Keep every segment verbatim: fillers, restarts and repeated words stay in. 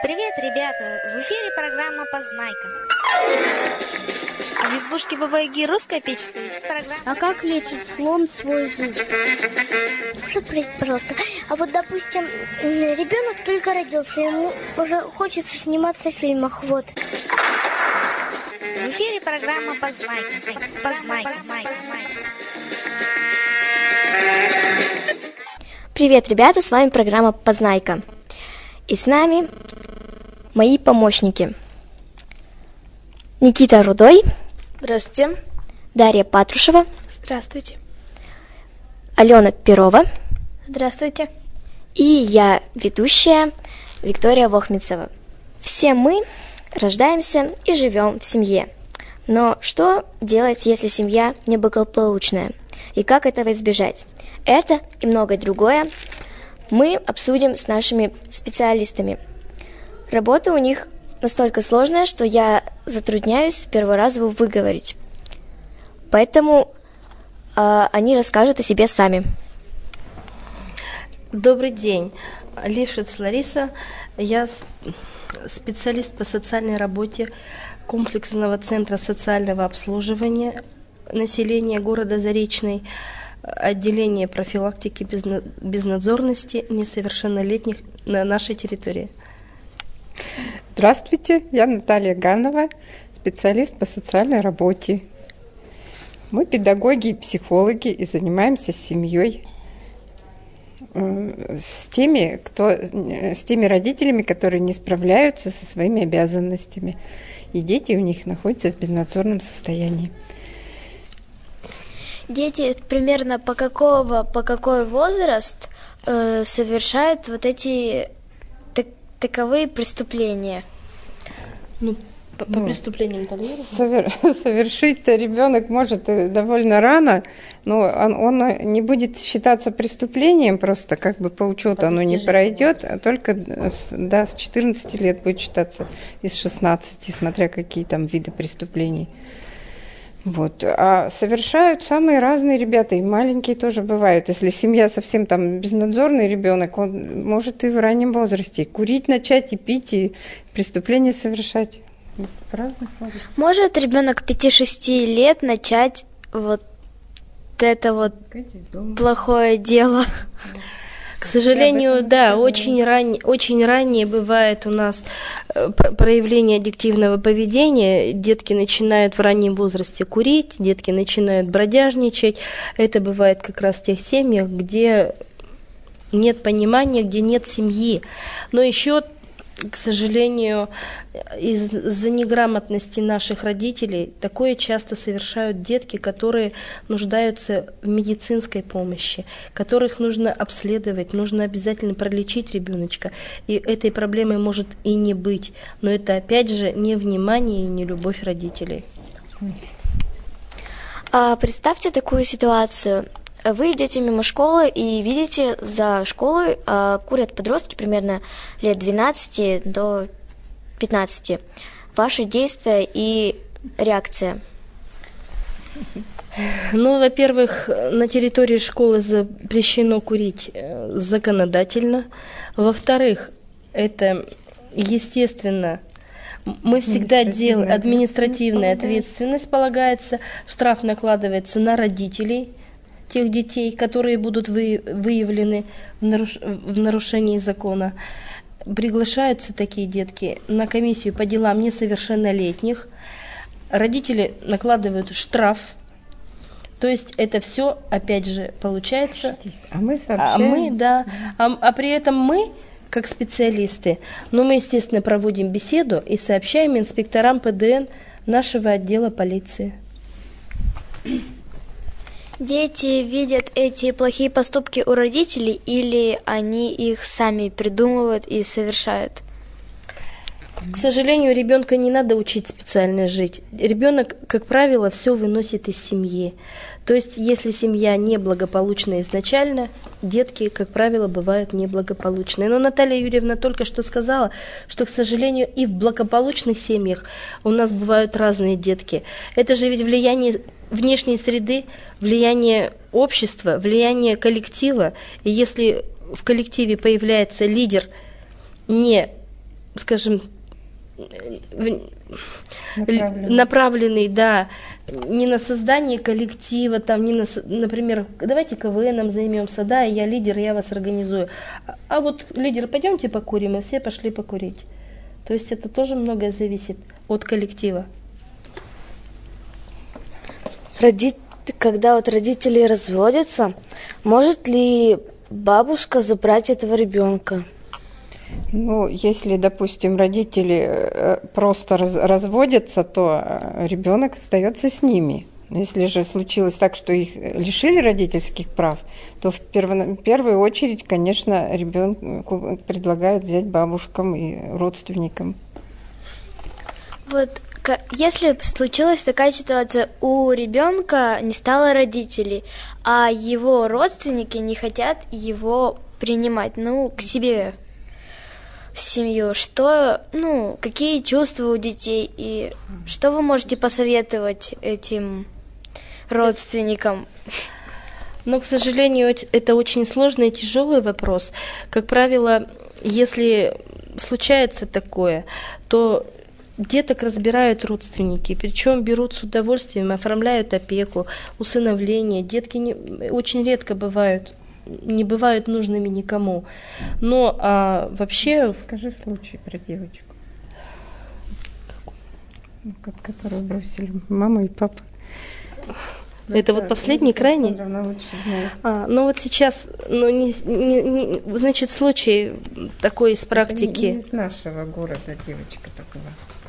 Привет, ребята! В эфире программа «Познайка». А в избушке Бабы-Яги русская печь стоит. Программа... А как лечит слон свой зуб? Можно спросить, пожалуйста, а вот, допустим, ребенок только родился, ему уже хочется сниматься в фильмах, вот. В эфире программа «Познайка». Познайка. Познайка. Привет, ребята, с вами программа «Познайка». И с нами мои помощники. Никита Рудой. Здравствуйте. Дарья Патрушева. Здравствуйте. Алена Перова. Здравствуйте. И я, ведущая, Виктория Вохмицева. Все мы рождаемся и живем в семье. Но что делать, если семья неблагополучная? И как этого избежать? Это и многое другое мы обсудим с нашими специалистами. Работа у них настолько сложная, что я затрудняюсь в первый раз его выговорить. Поэтому э, они расскажут о себе сами. Добрый день. Лившиц Лариса. Я специалист по социальной работе комплексного центра социального обслуживания населения города Заречный, отделение профилактики безнадзорности несовершеннолетних на нашей территории. Здравствуйте, я Наталья Ганова, специалист по социальной работе. Мы педагоги и психологи и занимаемся семьей, с теми, кто, с теми родителями, которые не справляются со своими обязанностями, и дети у них находятся в безнадзорном состоянии. Дети примерно по какого, по какой возраст э, совершают вот эти так, таковые преступления? Ну, по, по ну, преступлениям толерируем? Совер, совершить-то ребенок может довольно рано, но он, он не будет считаться преступлением, просто как бы по учету оно не пройдет, а только да, с четырнадцати лет будет считаться, из шестнадцати, смотря какие там виды преступлений. Вот. А совершают самые разные ребята, и маленькие тоже бывают. Если семья совсем там безнадзорный ребенок, он может и в раннем возрасте курить начать, и пить, и преступления совершать. В разных возрастах. Может ребенок пяти-шести лет начать вот это вот плохое дело? К сожалению, да, очень ранее, очень ранее бывает у нас проявление аддиктивного поведения. Детки начинают в раннем возрасте курить, детки начинают бродяжничать. Это бывает как раз в тех семьях, где нет понимания, где нет семьи. Но еще, к сожалению, из-за неграмотности наших родителей такое часто совершают детки, которые нуждаются в медицинской помощи, которых нужно обследовать, нужно обязательно пролечить ребеночка. И этой проблемы может и не быть. Но это опять же не внимание и не любовь родителей. А представьте такую ситуацию. Вы идете мимо школы и видите, за школой э, курят подростки примерно лет двенадцати до пятнадцати. Ваши действия и реакция? Ну, во-первых, на территории школы запрещено курить законодательно. Во-вторых, это, естественно, мы всегда делаем, административная ответственность полагается, штраф накладывается на родителей тех детей, которые будут вы, выявлены в, наруш, в нарушении закона. Приглашаются такие детки на комиссию по делам несовершеннолетних. Родители накладывают штраф. То есть это все, опять же, получается. А мы сообщаем. А мы, да. А, а при этом мы, как специалисты, ну, мы, естественно, проводим беседу и сообщаем инспекторам Пэ Дэ Эн нашего отдела полиции. Дети видят эти плохие поступки у родителей или они их сами придумывают и совершают? К сожалению, ребенка не надо учить специально жить. Ребенок, как правило, все выносит из семьи. То есть, если семья неблагополучная изначально, детки, как правило, бывают неблагополучные. Но Наталья Юрьевна только что сказала, что, к сожалению, и в благополучных семьях у нас бывают разные детки. Это же ведь влияние внешней среды, влияние общества, влияние коллектива. И если в коллективе появляется лидер не скажем, Направленный. направленный, да, не на создание коллектива, там, не на, например, давайте КВНом займемся, да, я лидер, я вас организую. А, а вот лидер, пойдемте покурим, и все пошли покурить. То есть это тоже многое зависит от коллектива. Роди... Когда вот родители разводятся, может ли бабушка забрать этого ребенка? Ну, если, допустим, родители просто раз, разводятся, то ребенок остается с ними. Если же случилось так, что их лишили родительских прав, то в перв... первую очередь, конечно, ребенку предлагают взять бабушкам и родственникам. Вот если случилась такая ситуация, у ребенка не стало родителей, а его родственники не хотят его принимать, ну, к себе в семью, что, ну, какие чувства у детей и что вы можете посоветовать этим родственникам? Но, к сожалению, это очень сложный и тяжелый вопрос. Как правило, если случается такое, то деток разбирают родственники, причем берут с удовольствием, оформляют опеку, усыновление. Детки не, очень редко бывают, не бывают нужными никому. Но а, вообще... Скажи случай про девочку, которую бросили мама и папа. Это вот последний, крайний? А, ну вот сейчас, ну, не, не, не, значит, случай такой из практики. Не, не из нашего города девочка такая.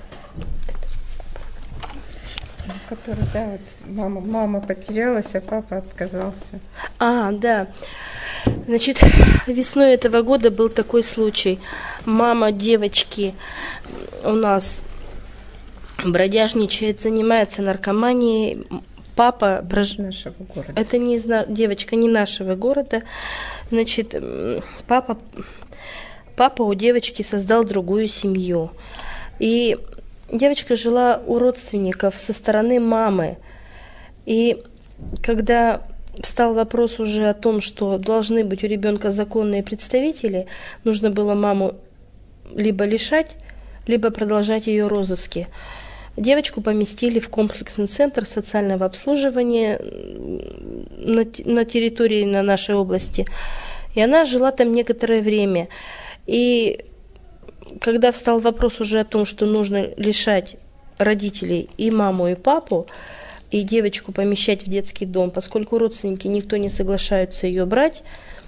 Который, да, вот мама, мама потерялась, а папа отказался. А, да. Значит, весной этого года был такой случай. Мама девочки у нас бродяжничает, занимается наркоманией. Папа... Брож... нашего города. Это не из... девочка не нашего города. Значит, папа... папа у девочки создал другую семью. И девочка жила у родственников со стороны мамы. И когда встал вопрос уже о том, что должны быть у ребенка законные представители, нужно было маму либо лишать, либо продолжать ее розыски. Девочку поместили в комплексный центр социального обслуживания на, на территории на нашей области. И она жила там некоторое время. И когда встал вопрос уже о том, что нужно лишать родителей и маму, и папу, и девочку помещать в детский дом, поскольку родственники никто не соглашаются ее брать,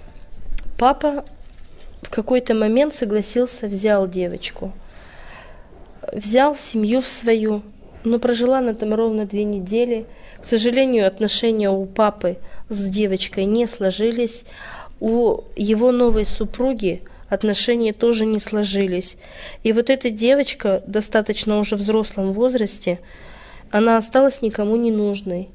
папа в какой-то момент согласился, взял девочку. Взял семью в свою, но прожила она там ровно две недели. К сожалению, отношения у папы с девочкой не сложились. У его новой супруги отношения тоже не сложились. И вот эта девочка, достаточно уже в взрослом возрасте, она осталась никому не нужной.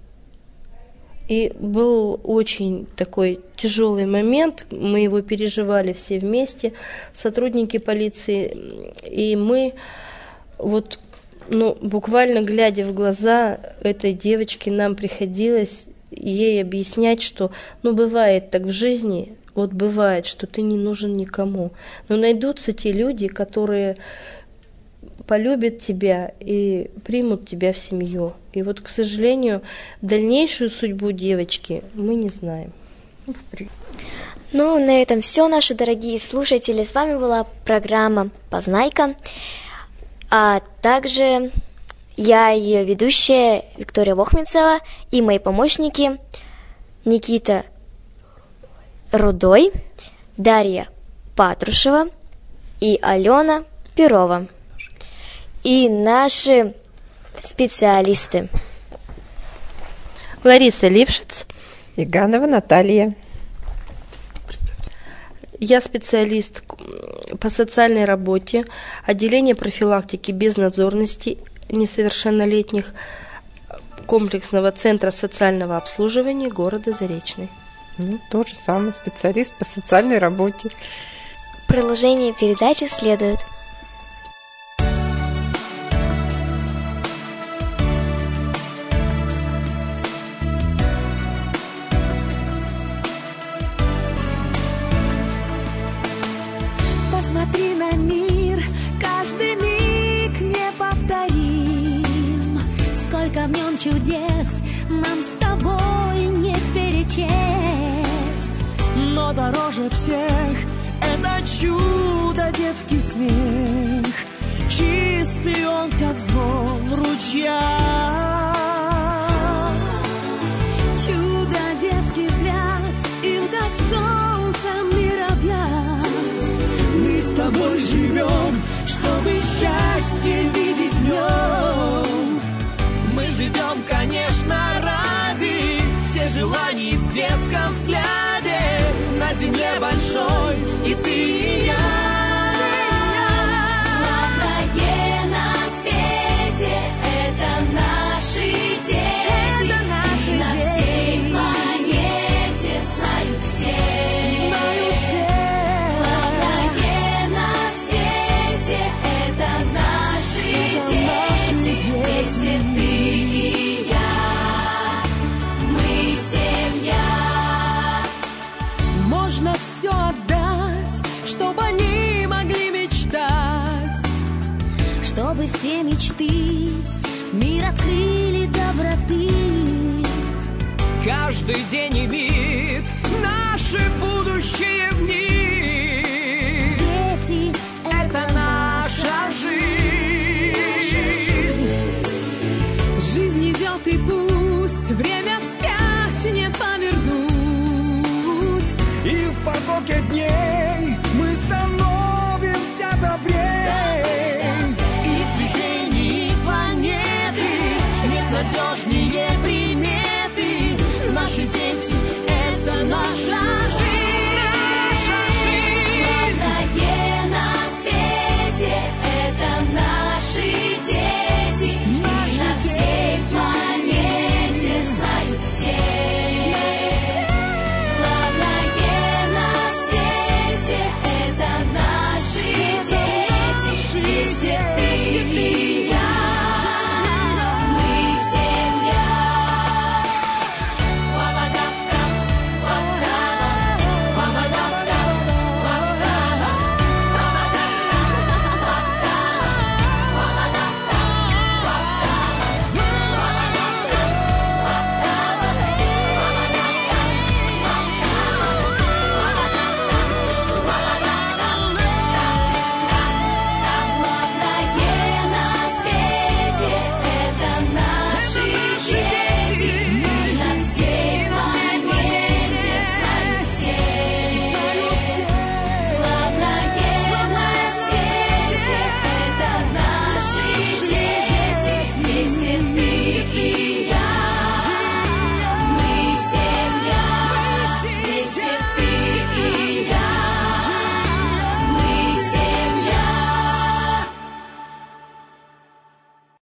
И был очень такой тяжелый момент, мы его переживали все вместе, сотрудники полиции, и мы вот, ну, буквально глядя в глаза этой девочки, нам приходилось ей объяснять, что, ну, бывает так в жизни, вот бывает, что ты не нужен никому. Но найдутся те люди, которые полюбят тебя и примут тебя в семью. И вот, к сожалению, дальнейшую судьбу девочки мы не знаем. Ну, на этом все, наши дорогие слушатели. С вами была программа «Познайка». А также я, ее ведущая Виктория Вохмицева, и мои помощники Никита Рудой, Дарья Патрушева и Алена Перова. И наши специалисты. Лариса Лившиц. Иганова Наталья. Я специалист по социальной работе, отделение профилактики безнадзорности несовершеннолетних комплексного центра социального обслуживания города Заречный. Ну, то же самое, специалист по социальной работе. Продолжение передачи следует. Посмотри на мир, как в нем чудес нам с тобой не перечесть. Но дороже всех это чудо, детский смех. Чистый он, как звон ручья. Чудо, детский взгляд, им как солнце мир объят. Мы с тобой живем, чтобы счастье видеть в нем. Мы живем, конечно, ради всех желаний в детском взгляде. На земле большой и ты, и я. Главное на свете — это наши дети. Это наши и на дети. всей планете знают все. Знают все. Главное на свете — это наши Это дети. наши дети. Вместе ты и я, мы семья. Можно все отдать, чтобы они могли мечтать. Чтобы все мечты мир открыли доброты. Каждый день и миг наше будущее в них. Дети — Это наша жизнь. Жизнь идет и пусть время вспять не повернуть. И в потоке дней